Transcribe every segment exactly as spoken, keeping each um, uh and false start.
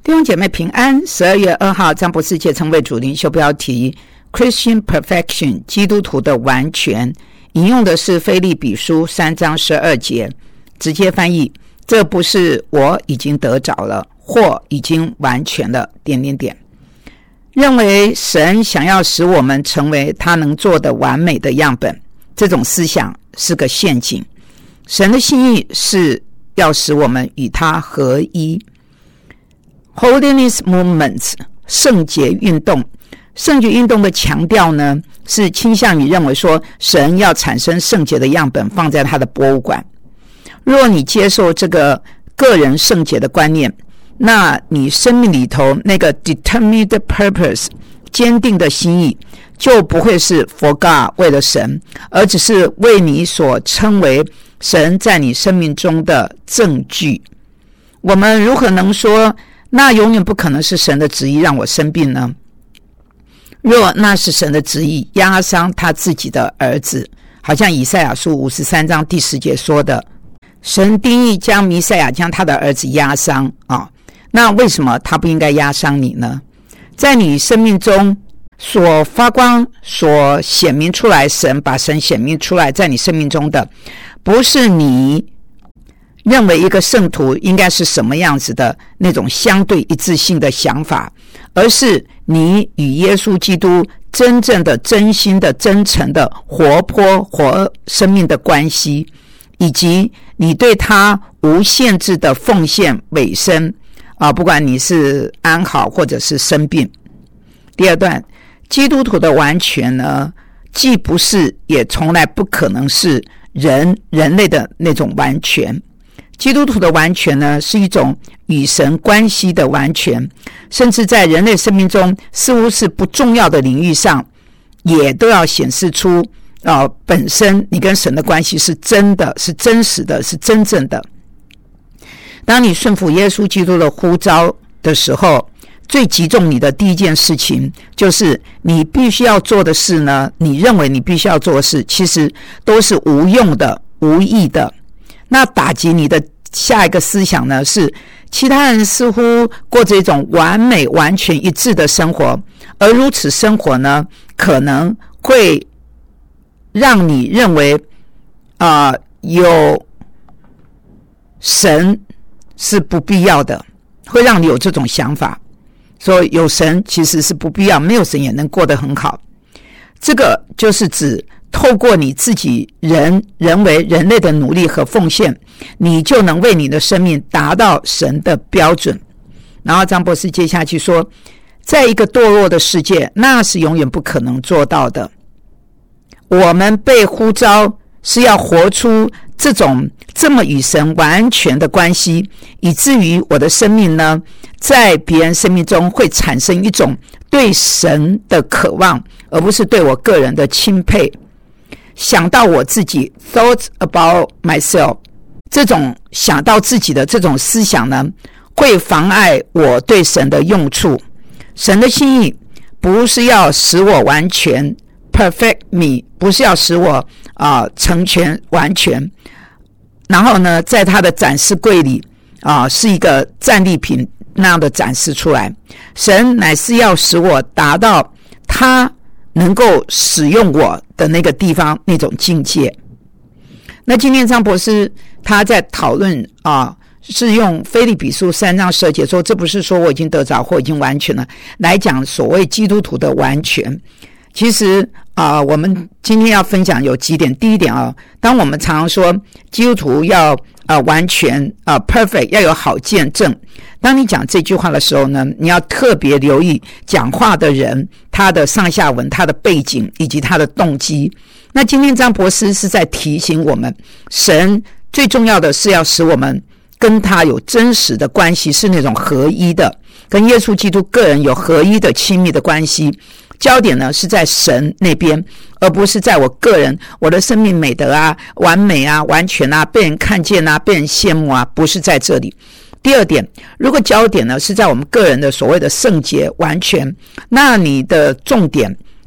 弟兄姐妹平安。十二月二号，张博士节称为主灵修标题 Christian Perfection 基督徒的完全，引用的是腓立比书三章十二节，直接翻译：这不是我已经得着了，或已经完全了点点点。认为神想要使我们成为他能做的完美的样本，这种思想是个陷阱。神的心意是要使我们与他合一。Holiness Movement 圣洁运动，圣洁运动的强调呢，是倾向于认为说神要产生圣洁的样本放在他的博物馆。若你接受这个个人圣洁的观念，那你生命里头那个 determined purpose 坚定的心意就不会是 for God 为了神，而只是为你所称为神在你生命中的证据。我们如何能说那永远不可能是神的旨意让我生病呢？若那是神的旨意压伤他自己的儿子，好像以赛亚书五十三章第十节说的，神定义将弥赛亚将他的儿子压伤啊，那为什么他不应该压伤你呢？在你生命中所发光所显明出来，神把神显明出来在你生命中的，不是你认为一个圣徒应该是什么样子的那种相对一致性的想法，而是你与耶稣基督真正的真心的真诚的活泼活生命的关系，以及你对他无限制的奉献委身啊，不管你是安好或者是生病。第二段，基督徒的完全呢，既不是也从来不可能是人人类的那种完全。基督徒的完全呢，是一种与神关系的完全，甚至在人类生命中似乎是不重要的领域上，也都要显示出呃，本身你跟神的关系是真的，是真实的，是真正的。当你顺服耶稣基督的呼召的时候，最击中你的第一件事情就是你必须要做的事呢，你认为你必须要做的事其实都是无用的无益的。那打击你的下一个思想呢，是其他人似乎过着一种完美完全一致的生活，而如此生活呢，可能会让你认为啊、呃，有神是不必要的，会让你有这种想法，说有神其实是不必要，没有神也能过得很好。这个就是指透过你自己人人为人类的努力和奉献，你就能为你的生命达到神的标准。然后张博士接下去说，在一个堕落的世界，那是永远不可能做到的。我们被呼召是要活出这种这么与神完全的关系，以至于我的生命呢，在别人生命中会产生一种对神的渴望，而不是对我个人的钦佩。想到我自己 thoughts about myself， 这种想到自己的这种思想呢，会妨碍我对神的用处。神的心意不是要使我完全 perfect me， 不是要使我啊、呃、成全完全，然后呢在他的展示柜里啊、呃、是一个战利品那样的展示出来。神乃是要使我达到他能够使用我的那个地方那种境界。那今天张博士他在讨论啊，是用腓立比书三章十二节说，这不是说我已经得着或已经完全了，来讲所谓基督徒的完全。其实啊，我们今天要分享有几点。第一点啊，当我们常常说基督徒要啊完全啊 perfect， 要有好见证。当你讲这句话的时候呢，你要特别留意讲话的人他的上下文、他的背景以及他的动机。那今天张博士是在提醒我们，神最重要的是要使我们跟他有真实的关系，是那种合一的，跟耶稣基督个人有合一的亲密的关系。焦点呢是在神那边，而不是在我个人，我的生命美德啊、完美啊、完全啊、被人看见啊、被人羡慕啊，不是在这里。第二点，如果焦点呢是在我们个人的所谓的圣洁完全，那你的重点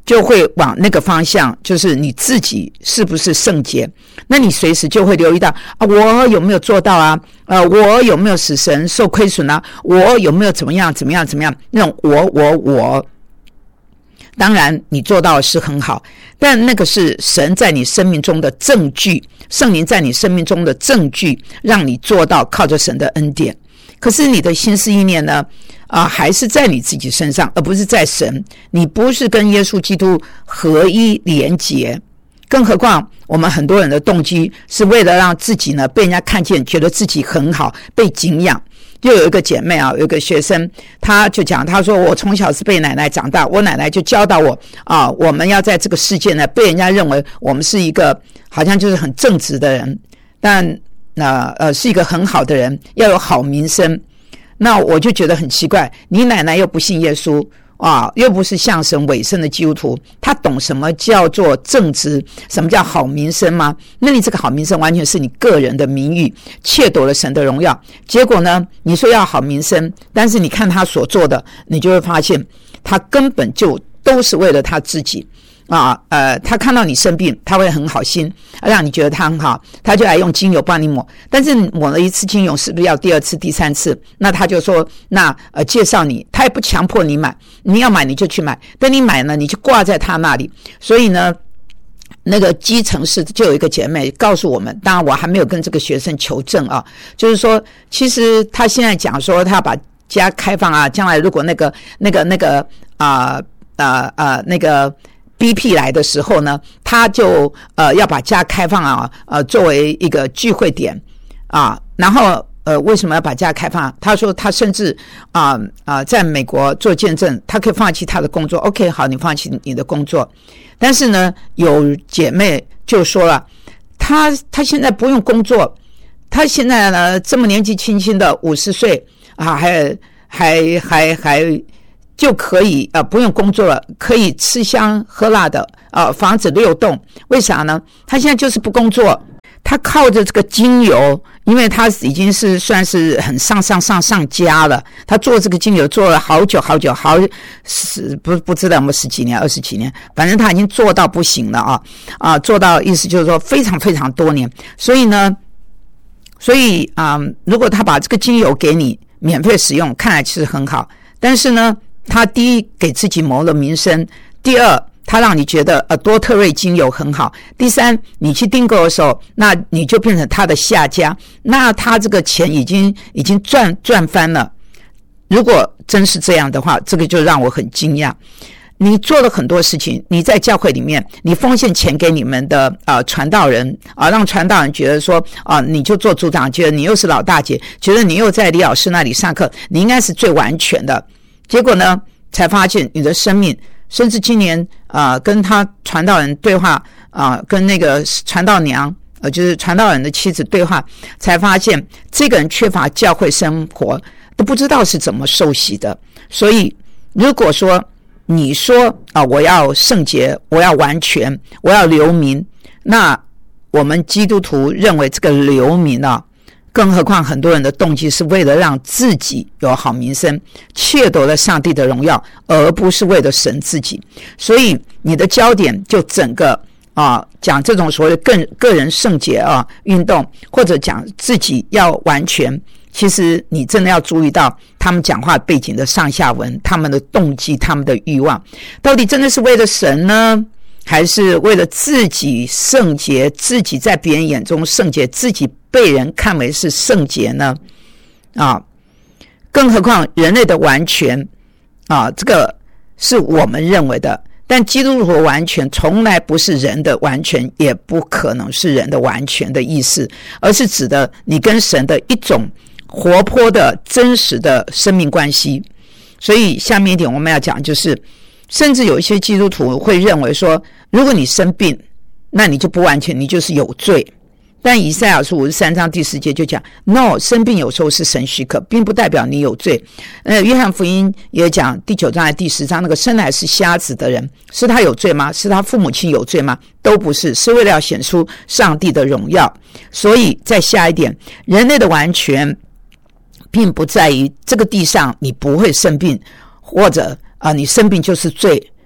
就会往那个方向，就是你自己是不是圣洁，那你随时就会留意到啊，我有没有做到啊，呃，我有没有使神受亏损啊，我有没有怎么样怎么样怎么样，那种我我我，当然你做到的是很好，但那个是神在你生命中的证据，圣灵在你生命中的证据，让你做到靠着神的恩典。可是你的心思意念呢，啊、呃，还是在你自己身上，而不是在神。你不是跟耶稣基督合一连结，更何况我们很多人的动机是为了让自己呢被人家看见，觉得自己很好，被敬仰。又有一个姐妹啊，有一个学生，她就讲，她说我从小是被奶奶长大，我奶奶就教导我啊，我们要在这个世界呢，被人家认为我们是一个好像就是很正直的人，但那呃是一个很好的人，要有好名声。那我就觉得很奇怪，你奶奶又不信耶稣啊，又不是向神委身的基督徒，她懂什么叫做正直，什么叫好名声吗？那你这个好名声完全是你个人的名誉，窃夺了神的荣耀。结果呢，你说要好名声，但是你看他所做的，你就会发现他根本就都是为了他自己。啊，呃，他看到你生病，他会很好心，让你觉得他很好，他就来用精油帮你抹。但是抹了一次精油，是不是要第二次、第三次？那他就说，那呃，介绍你，他也不强迫你买，你要买你就去买，等你买呢，你就挂在他那里。所以呢，那个基层市就有一个姐妹告诉我们，当然我还没有跟这个学生求证啊，就是说，其实他现在讲说，他把家开放啊，将来如果那个那个那个啊啊啊那个。B P 来的时候呢，他就呃要把家开放啊，呃作为一个聚会点啊，然后呃为什么要把家开放？他说他甚至啊啊、呃、在美国做见证，他可以放弃他的工作。OK， 好，你放弃你的工作，但是呢，有姐妹就说了，他他现在不用工作，他现在呢这么年纪轻轻的五十岁啊，还还还还。就可以呃不用工作了，可以吃香喝辣的呃房子六栋。为啥呢？他现在就是不工作，他靠着这个精油，因为他已经是算是很上上上上家了。他做这个精油做了好久好久，好十不不知道有没有十几年、二十几年，反正他已经做到不行了啊啊，做到意思就是说非常非常多年。所以呢，所以啊、呃，如果他把这个精油给你免费使用，看来其实很好，但是呢。他第一给自己谋了名声，第二他让你觉得呃多特瑞精油很好，第三你去订购的时候，那你就变成他的下家，那他这个钱已经已经赚赚翻了。如果真是这样的话，这个就让我很惊讶。你做了很多事情，你在教会里面，你奉献钱给你们的呃传道人啊、呃，让传道人觉得说啊、呃，你就做组长，觉得你又是老大姐，觉得你又在李老师那里上课，你应该是最完全的。结果呢，才发现你的生命，甚至今年啊、呃，跟他传道人对话啊、呃，跟那个传道娘，呃，就是传道人的妻子对话，才发现这个人缺乏教会生活，都不知道是怎么受洗的。所以，如果说你说啊、呃，我要圣洁，我要完全，我要留名，那我们基督徒认为这个留名啊。更何况很多人的动机是为了让自己有好名声，窃夺了上帝的荣耀，而不是为了神自己。所以你的焦点就整个啊讲这种所谓的个个人圣洁啊运动，或者讲自己要完全，其实你真的要注意到他们讲话背景的上下文，他们的动机，他们的欲望，到底真的是为了神呢？还是为了自己圣洁，自己在别人眼中圣洁，自己被人看为是圣洁呢？啊，更何况人类的完全啊，这个是我们认为的，但基督徒完全从来不是人的完全，也不可能是人的完全的意思，而是指的你跟神的一种活泼的真实的生命关系。所以下面一点我们要讲就是，甚至有一些基督徒会认为说，如果你生病，那你就不完全，你就是有罪。但以赛亚书五十三章第十节就讲 ，no， 生病有时候是神许可，并不代表你有罪。呃，约翰福音也讲第九章还第十章，那个生来是瞎子的人，是他有罪吗？是他父母亲有罪吗？都不是，是为了要显出上帝的荣耀。所以再下一点，人类的完全，并不在于这个地上你不会生病，或者啊、呃，你生病就是罪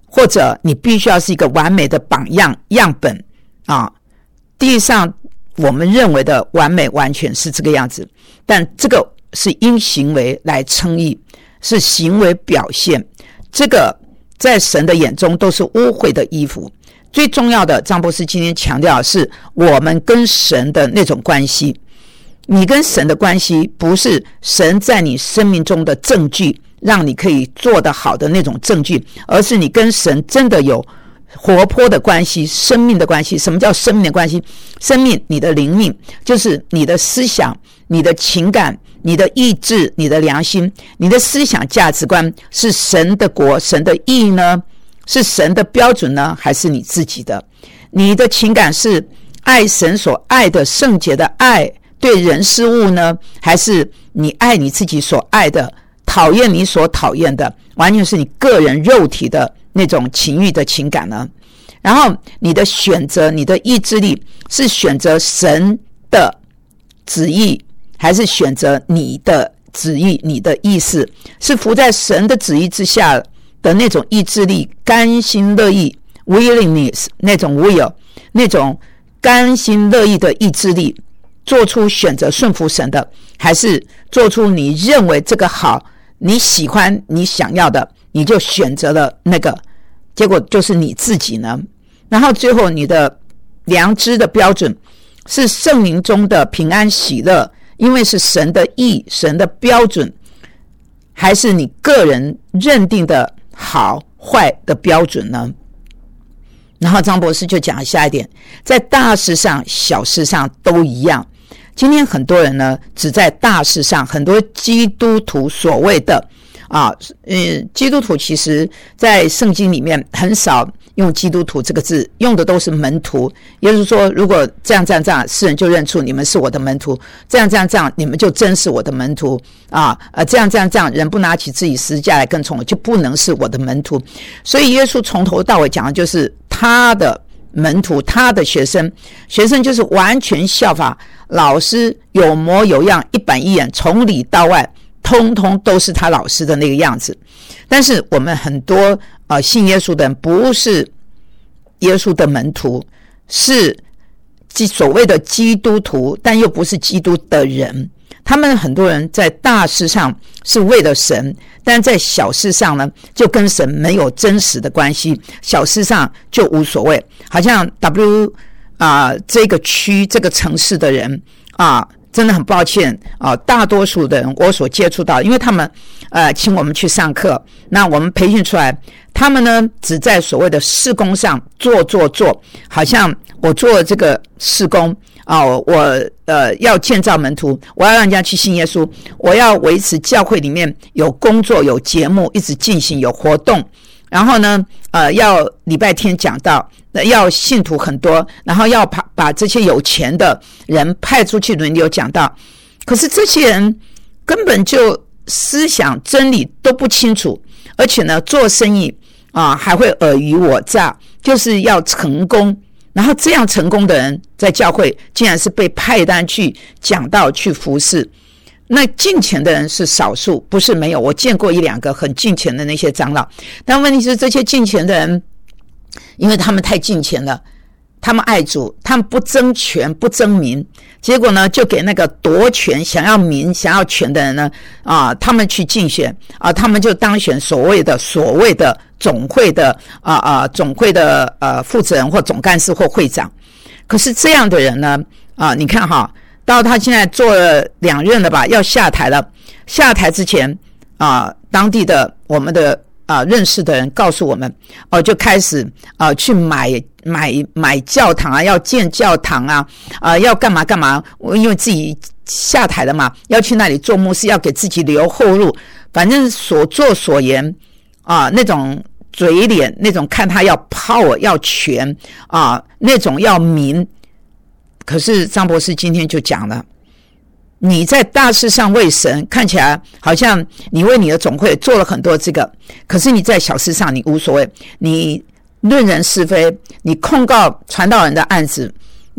或者你必须要是一个完美的榜样样本啊。地上我们认为的完美完全是这个样子，但这个是因行为来称义，是行为表现，这个在神的眼中都是污秽的衣服。最重要的，张博士今天强调的是我们跟神的那种关系。你跟神的关系不是神在你生命中的证据，让你可以做得好的那种证据，而是你跟神真的有活泼的关系，生命的关系。什么叫生命的关系？生命，你的灵命，就是你的思想、你的情感、你的意志、你的良心。你的思想价值观是神的国、神的义呢？是神的标准呢？还是你自己的？你的情感是爱神所爱的圣洁的爱，对人事物呢？还是你爱你自己所爱的，讨厌你所讨厌的，完全是你个人肉体的那种情欲的情感呢？然后你的选择，你的意志力是选择神的旨意，还是选择你的旨意，你的意思是服在神的旨意之下的那种意志力，甘心乐意 willingness， 那种 will， 那种甘心乐意的意志力，做出选择顺服神的，还是做出你认为这个好，你喜欢你想要的，你就选择了那个，结果就是你自己呢？然后最后你的良知的标准是圣灵中的平安喜乐，因为是神的义，神的标准，还是你个人认定的好坏的标准呢？然后张博士就讲下一点，在大事上小事上都一样。今天很多人呢只在大事上，很多基督徒所谓的啊，嗯，基督徒其实在圣经里面很少用基督徒这个字，用的都是门徒。也就是说，如果这样这样这样，世人就认出你们是我的门徒；这样这样这样，你们就真是我的门徒啊！呃，这样这样这样，人不拿起自己十字架来跟从我，就不能是我的门徒。所以耶稣从头到尾讲的就是他的门徒，他的学生，学生就是完全效法老师，有模有样，一板一眼，从里到外通通都是他老师的那个样子。但是我们很多呃信耶稣的人不是耶稣的门徒，是所谓的基督徒，但又不是基督的人。他们很多人在大事上是为了神，但在小事上呢，就跟神没有真实的关系，小事上就无所谓。好像 W 啊、呃、这个区这个城市的人啊，真的很抱歉啊，大多数的人我所接触到，因为他们呃请我们去上课，那我们培训出来，他们呢只在所谓的事工上做做做，好像我做这个事工啊，我呃要建造门徒，我要让人家去信耶稣，我要维持教会里面有工作有节目一直进行有活动，然后呢呃要礼拜天讲道，要信徒很多，然后要把把这些有钱的人派出去轮流讲道。可是这些人根本就思想真理都不清楚，而且呢做生意啊还会尔虞我诈，就是要成功。然后这样成功的人在教会竟然是被派单去讲道去服侍。那敬虔的人是少数，不是没有，我见过一两个很敬虔的那些长老，但问题是这些敬虔的人因为他们太敬虔了，他们爱主，他们不争权不争名，结果呢就给那个夺权想要名想要权的人呢啊，他们去竞选啊，他们就当选所谓的所谓的总会的啊啊总会的呃负责人或总干事或会长。可是这样的人呢啊，你看哈，到他现在做了两任了吧，要下台了，下台之前啊，当地的我们的啊，认识的人告诉我们，哦、呃，就开始啊、呃、去买买买教堂啊，要建教堂啊，啊、呃、要干嘛干嘛，因为自己下台了嘛，要去那里做牧师，要给自己留后路，反正所作所言啊、呃，那种嘴脸，那种看他要 power 要权啊、呃，那种要名。可是张博士今天就讲了。你在大事上为神，看起来好像你为你的总会做了很多这个，可是你在小事上你无所谓，你论人是非，你控告传道人的案子，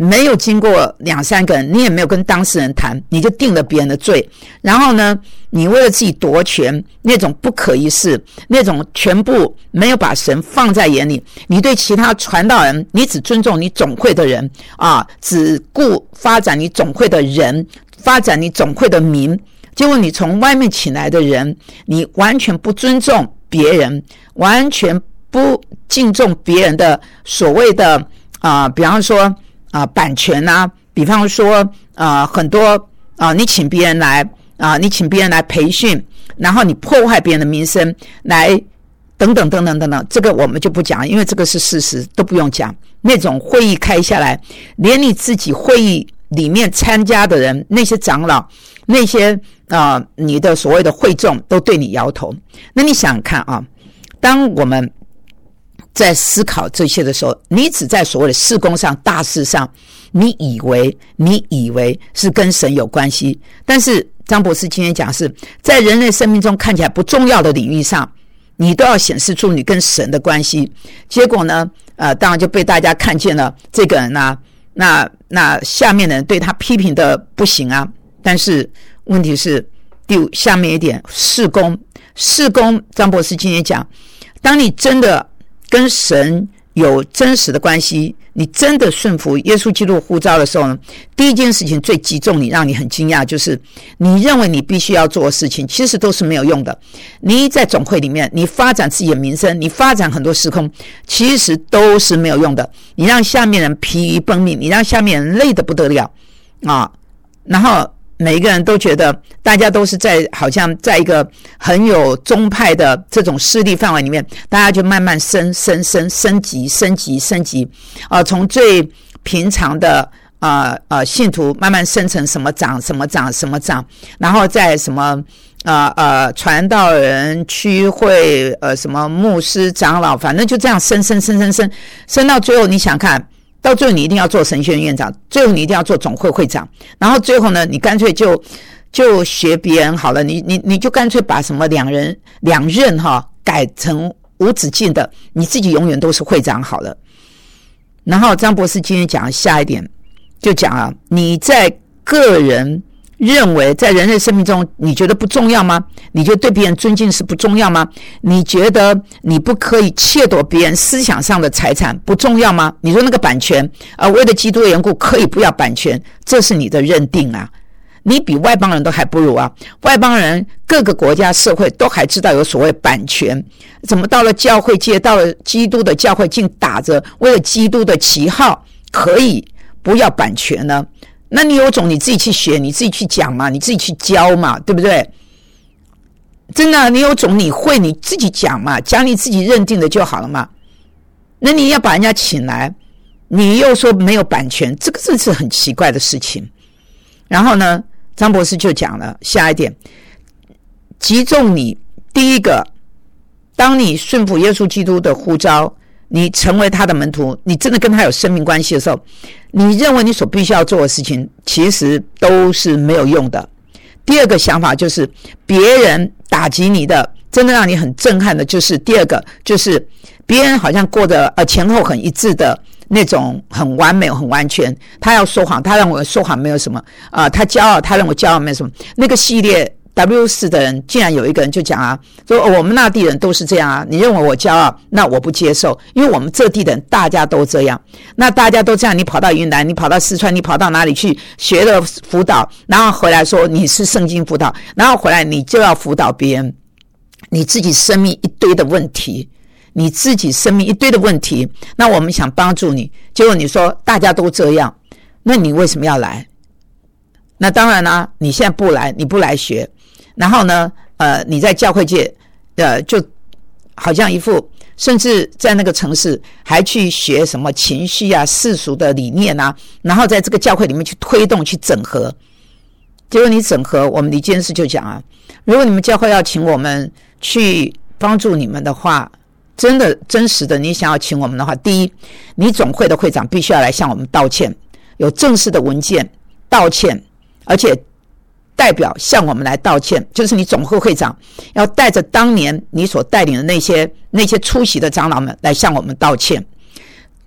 没有经过两三个人，你也没有跟当事人谈，你就定了别人的罪，然后呢，你为了自己夺权，那种不可一世，那种全部没有把神放在眼里，你对其他传道人，你只尊重你总会的人啊，只顾发展你总会的人，发展你总会的民，结果你从外面请来的人，你完全不尊重别人，完全不敬重别人的所谓的啊、呃，比方说啊、呃、版权啊，比方说啊、呃、很多啊、呃、你请别人来啊、呃、你请别人来培训，然后你破坏别人的名声，来等等等等等等，这个我们就不讲，因为这个是事实，都不用讲。那种会议开下来，连你自己会议里面参加的人，那些长老，那些啊、呃、你的所谓的会众都对你摇头。那你想想看啊，当我们在思考这些的时候，你只在所谓的事工上大事上，你以为你以为是跟神有关系，但是张博士今天讲的是在人类生命中看起来不重要的领域上，你都要显示出你跟神的关系。结果呢呃，当然就被大家看见了这个人啊，那那下面的人对他批评的不行啊。但是问题是第五下面一点，事工事工张博士今天讲，当你真的跟神有真实的关系，你真的顺服耶稣基督呼召的时候呢，第一件事情最击中你，让你很惊讶，就是你认为你必须要做的事情其实都是没有用的。你在总会里面，你发展自己的名声，你发展很多事工，其实都是没有用的。你让下面人疲于奔命，你让下面人累得不得了啊，然后每一个人都觉得大家都是在好像在一个很有宗派的这种势力范围里面，大家就慢慢升升升升级升级升级啊，从最平常的呃呃信徒慢慢升成什么长什么长什么长，然后在什么呃呃传道人区会呃什么牧师长老，反正就这样升升升升升升到最后，你想看到最后你一定要做神学院院长，最后你一定要做总会会长，然后最后呢你干脆就就学别人好了，你你你就干脆把什么两人两任哈改成无止境的，你自己永远都是会长好了。然后张博士今天讲下一点，就讲啊，你在个人认为在人类生命中你觉得不重要吗？你觉得对别人尊敬是不重要吗？你觉得你不可以窃夺别人思想上的财产不重要吗？你说那个版权啊、呃，为了基督的缘故可以不要版权，这是你的认定啊，你比外邦人都还不如啊。外邦人各个国家社会都还知道有所谓版权，怎么到了教会界，到了基督的教会竟打着为了基督的旗号可以不要版权呢？那你有种你自己去学，你自己去讲嘛，你自己去教嘛，对不对？真的，你有种你会你自己讲嘛，讲你自己认定的就好了嘛。那你要把人家请来，你又说没有版权，这个真是很奇怪的事情。然后呢，张博士就讲了下一点，击中你第一个，当你顺服耶稣基督的呼召，你成为他的门徒，你真的跟他有生命关系的时候，你认为你所必须要做的事情其实都是没有用的。第二个想法就是别人打击你的，真的让你很震撼的，就是第二个就是别人好像过得呃前后很一致的那种很完美很完全，他要说谎，他认为说谎没有什么啊、呃，他骄傲，他认为骄傲没有什么。那个系列 W 四 的人竟然有一个人就讲啊，说、哦、我们那地人都是这样啊，你认为我骄傲，那我不接受，因为我们这地人大家都这样。那大家都这样，你跑到云南，你跑到四川，你跑到哪里去学了辅导，然后回来说你是圣经辅导，然后回来你就要辅导别人，你自己生命一堆的问题，你自己生命一堆的问题，那我们想帮助你，结果你说大家都这样，那你为什么要来？那当然啦，你现在不来，你不来学，然后呢呃你在教会界呃就好像一副甚至在那个城市还去学什么情绪啊世俗的理念啊，然后在这个教会里面去推动去整合。结果你整合，我们李监事就讲啊，如果你们教会要请我们去帮助你们的话，真的真实的你想要请我们的话，第一，你总会的会长必须要来向我们道歉，有正式的文件道歉，而且代表向我们来道歉，就是你总会会长要带着当年你所带领的那些那些出席的长老们来向我们道歉。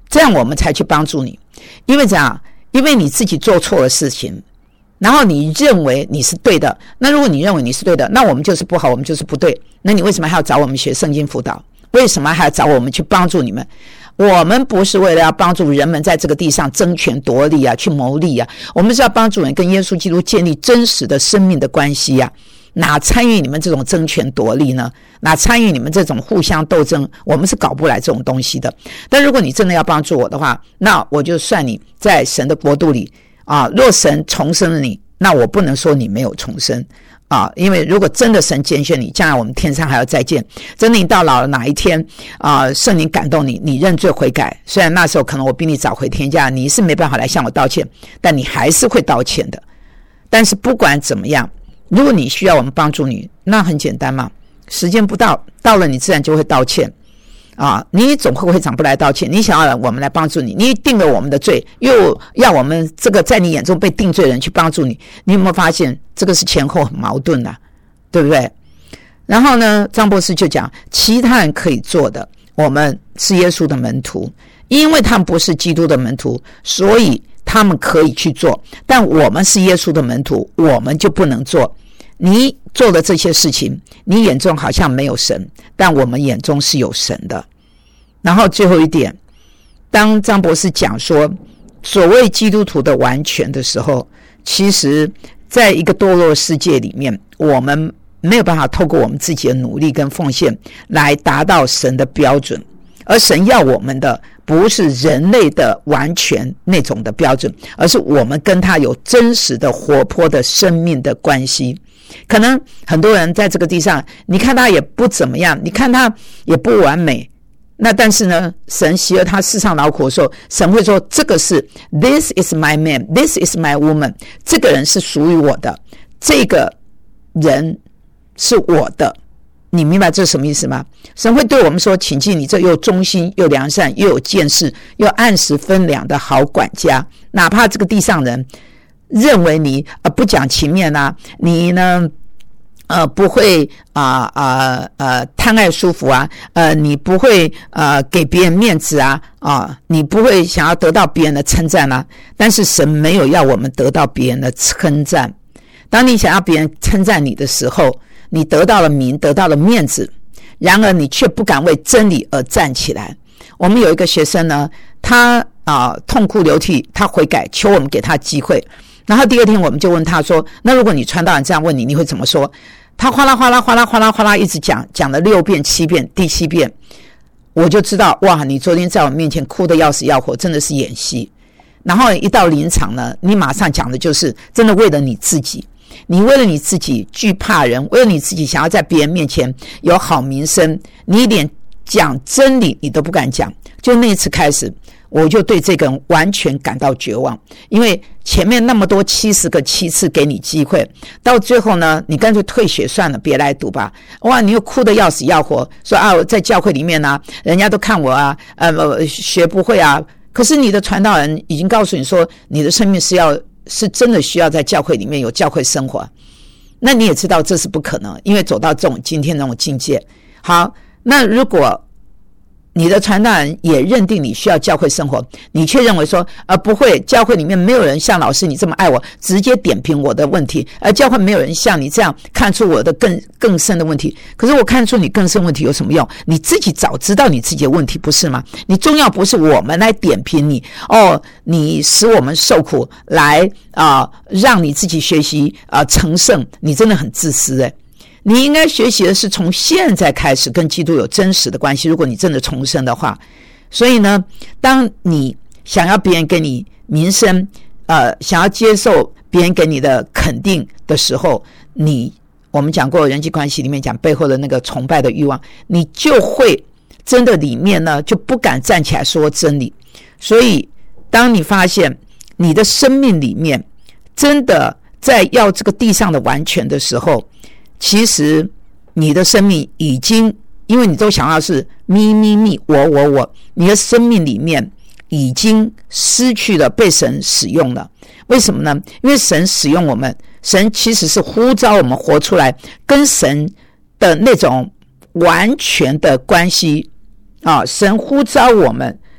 这样我们才去帮助你。因为这样，因为你自己做错了事情，然后你认为你是对的，那如果你认为你是对的，那我们就是不好，我们就是不对，那你为什么还要找我们学圣经辅导？为什么还要找我们去帮助你们？我们不是为了要帮助人们在这个地上争权夺利啊，去谋利啊，我们是要帮助人跟耶稣基督建立真实的生命的关系啊，哪参与你们这种争权夺利呢？哪参与你们这种互相斗争？我们是搞不来这种东西的。但如果你真的要帮助我的话，那我就算你在神的国度里啊，若神重生了你，那我不能说你没有重生啊，因为如果真的神拣选你，将来我们天上还要再见。真的你到老了哪一天啊，圣灵感动你，你认罪悔改，虽然那时候可能我比你早回天家，你是没办法来向我道歉，但你还是会道歉的。但是不管怎么样，如果你需要我们帮助你，那很简单嘛，时间不到，到了你自然就会道歉啊！你总会会长不来道歉，你想要我们来帮助你，你定了我们的罪，又要我们这个在你眼中被定罪的人去帮助你，你有没有发现这个是前后很矛盾的、啊，对不对？然后呢，张博士就讲，其他人可以做的，我们是耶稣的门徒，因为他们不是基督的门徒，所以他们可以去做，但我们是耶稣的门徒，我们就不能做。你做的这些事情，你眼中好像没有神，但我们眼中是有神的。然后最后一点，当张博士讲说所谓基督徒的完全的时候，其实在一个堕落世界里面，我们没有办法透过我们自己的努力跟奉献来达到神的标准，而神要我们的不是人类的完全那种的标准，而是我们跟他有真实的活泼的生命的关系。可能很多人在这个地上，你看他也不怎么样，你看他也不完美，那但是呢，神喜悦他世上劳苦的时候，神会说这个是 This is my man, This is my woman， 这个人是属于我的，这个人是我的。你明白这是什么意思吗？神会对我们说，请进你这又忠心又良善又有见识又按时分粮的好管家，哪怕这个地上人认为你呃不讲情面啊，你呢呃不会啊啊呃贪爱舒服啊，呃你不会呃给别人面子啊啊，你不会想要得到别人的称赞啊，但是神没有要我们得到别人的称赞。当你想要别人称赞你的时候，你得到了名，得到了面子，然而你却不敢为真理而站起来。我们有一个学生呢，他啊、呃、痛哭流涕，他悔改，求我们给他机会。然后第二天我们就问他说，那如果你传道人这样问你，你会怎么说？他哗啦哗啦哗啦哗啦哗啦一直讲，讲了六遍七遍，第七遍我就知道，哇，你昨天在我面前哭得要死要活，真的是演戏。然后一到临场呢，你马上讲的就是真的为了你自己，你为了你自己惧怕人，为了你自己想要在别人面前有好名声，你连讲真理你都不敢讲。就那次开始，我就对这个人完全感到绝望，因为前面那么多七十个七次给你机会，到最后呢，你干脆退学算了，别来读吧。哇，你又哭得要死要活，说啊，我在教会里面啊，人家都看我啊，呃，学不会啊。可是你的传道人已经告诉你说，你的生命是要是真的需要在教会里面有教会生活，那你也知道这是不可能，因为走到这种今天这种境界。好，那如果你的传道人也认定你需要教会生活，你却认为说呃不会，教会里面没有人像老师你这么爱我，直接点评我的问题，而教会没有人像你这样看出我的更更深的问题。可是我看出你更深问题有什么用？你自己早知道你自己的问题不是吗？你重要不是我们来点评你哦，你使我们受苦来啊、呃，让你自己学习啊、呃、成圣，你真的很自私诶。你应该学习的是从现在开始跟基督有真实的关系，如果你真的重生的话。所以呢，当你想要别人给你名声，呃，想要接受别人给你的肯定的时候，你我们讲过人际关系里面讲背后的那个崇拜的欲望，你就会真的里面呢就不敢站起来说真理。所以当你发现你的生命里面真的在要这个地上的完全的时候，其实你的生命已经，因为你都想要是咪咪咪我我我，你的生命里面已经失去了被神使用了。为什么呢？因为神使用我们，神其实是呼召我们活出来跟神的那种完全的关系啊！神呼召我们，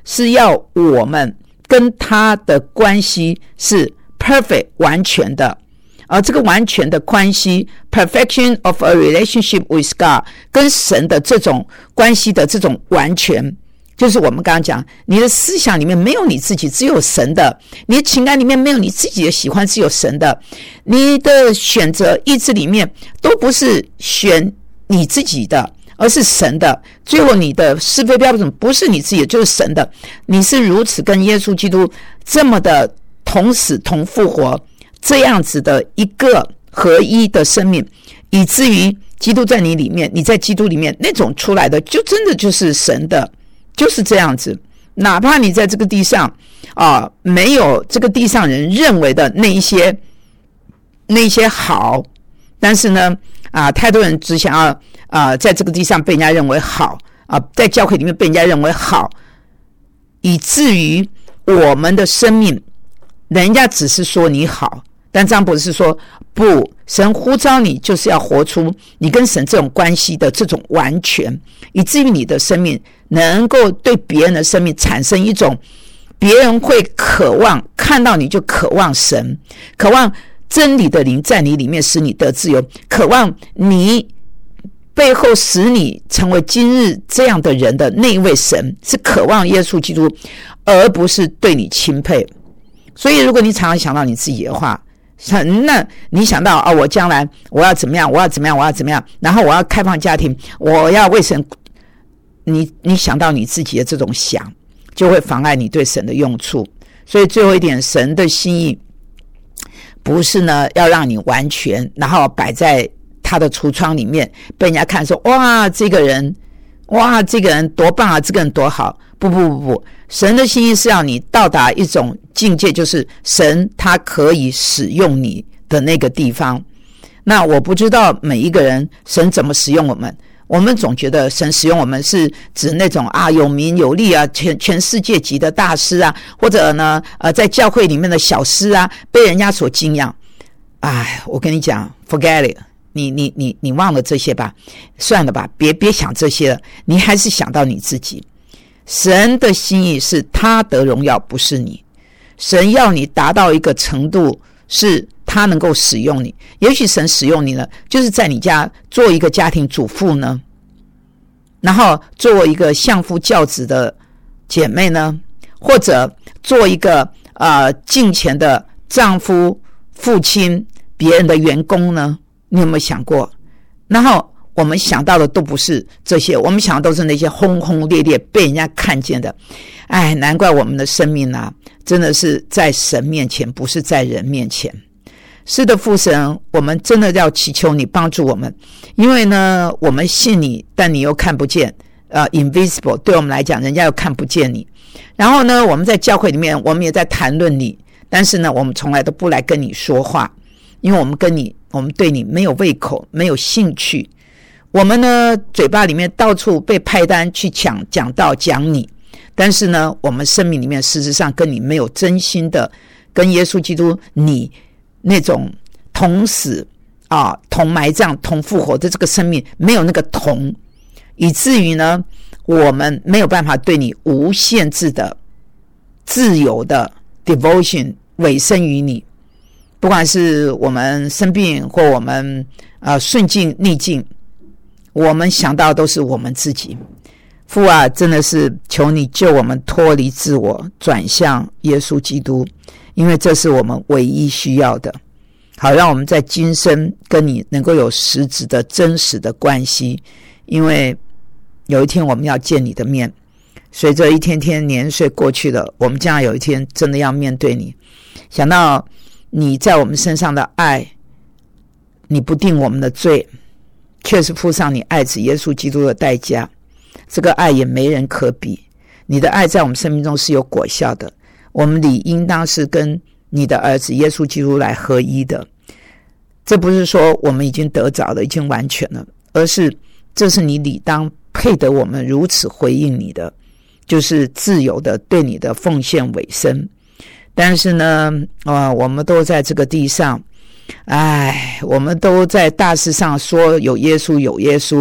是要我们跟他的关系是 perfect 完全的，而这个完全的关系 perfection of a relationship with God 跟神的这种关系的这种完全，就是我们刚刚讲，你的思想里面没有你自己，只有神的；你的情感里面没有你自己的喜欢，只有神的；你的选择意志里面都不是选你自己的，而是神的。最后你的是非标准不是你自己的，就是神的。你是如此跟耶稣基督这么的同死同复活，这样子的一个合一的生命，以至于基督在你里面，你在基督里面，那种出来的就真的就是神的，就是这样子。哪怕你在这个地上啊、呃，没有这个地上人认为的那一些那一些好，但是呢啊、呃，太多人只想要啊、呃，在这个地上被人家认为好啊、呃，在教会里面被人家认为好，以至于我们的生命，人家只是说你好，但张博士说不，神呼召你就是要活出你跟神这种关系的这种完全，以至于你的生命能够对别人的生命产生一种，别人会渴望看到你就渴望神，渴望真理的灵在你里面使你得自由，渴望你背后使你成为今日这样的人的那一位神，是渴望耶稣基督，而不是对你钦佩。所以如果你常常想到你自己的话，那你想到啊、哦，我将来我要怎么样，我要怎么样，我要怎么样，然后我要开放家庭，我要为神，你你想到你自己的这种想，就会妨碍你对神的用处。所以最后一点，神的心意不是呢要让你完全，然后摆在他的橱窗里面被人家看说，哇，这个人，哇，这个人多棒啊，这个人多好。不不不不，神的心意是要你到达一种境界，就是神他可以使用你的那个地方。那我不知道每一个人神怎么使用我们，我们总觉得神使用我们是指那种啊有名有利啊，全全世界级的大师啊，或者呢呃在教会里面的小师啊，被人家所敬仰。哎，我跟你讲 ，forget it。你你你你忘了这些吧，算了吧，别别想这些了，你还是想到你自己。神的心意是他得荣耀，不是你。神要你达到一个程度，是他能够使用你。也许神使用你呢，就是在你家做一个家庭主妇呢，然后做一个相夫教子的姐妹呢，或者做一个呃敬虔的丈夫、父亲、别人的员工呢。你有没有想过？然后我们想到的都不是这些，我们想的都是那些轰轰烈烈被人家看见的。哎，难怪我们的生命啊，真的是在神面前，不是在人面前。是的，父神，我们真的要祈求你帮助我们，因为呢，我们信你，但你又看不见，呃 ，invisible， 对我们来讲，人家又看不见你。然后呢，我们在教会里面，我们也在谈论你，但是呢，我们从来都不来跟你说话，因为我们跟你。我们对你没有胃口，没有兴趣。我们呢，嘴巴里面到处被派单去讲讲道讲你，但是呢，我们生命里面事实上跟你没有真心的，跟耶稣基督你那种同死啊、同埋葬、同复活的这个生命没有那个同，以至于呢，我们没有办法对你无限制的、自由的 devotion 委身于你。不管是我们生病或我们呃顺境逆境，我们想到都是我们自己。父啊，真的是求你救我们脱离自我，转向耶稣基督，因为这是我们唯一需要的。好，让我们在今生跟你能够有实质的真实的关系，因为有一天我们要见你的面。随着一天天年岁过去了，我们将有一天真的要面对你。想到你在我们身上的爱，你不定我们的罪，确实付上你爱子耶稣基督的代价，这个爱也没人可比。你的爱在我们生命中是有果效的，我们理应当是跟你的儿子耶稣基督来合一的。这不是说我们已经得着了，已经完全了，而是这是你理当配得我们如此回应你的，就是自由的对你的奉献委身。但是呢，呃，我们都在这个地上，哎，我们都在大事上说有耶稣有耶稣，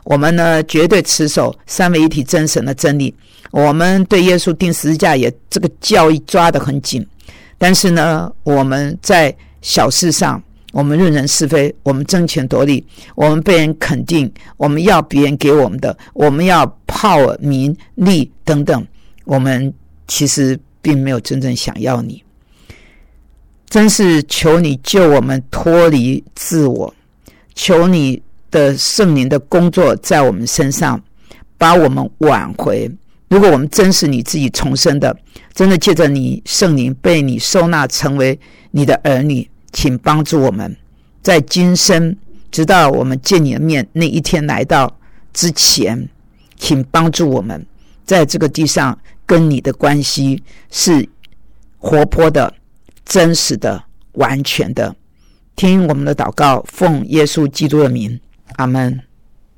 我们呢绝对持守三位一体真神的真理，我们对耶稣钉十字架也这个教义抓得很紧，但是呢我们在小事上我们论人是非，我们争权夺利，我们被人肯定，我们要别人给我们的，我们要 power 名利等等，我们其实并没有真正想要你。真是求你救我们脱离自我，求你的圣灵的工作在我们身上，把我们挽回。如果我们真是你自己重生的，真的借着你圣灵被你收纳成为你的儿女，请帮助我们在今生直到我们见你的面那一天来到之前，请帮助我们在这个地上跟你的关系是活泼的、真实的、完全的。听我们的祷告，奉耶稣基督的名，阿们。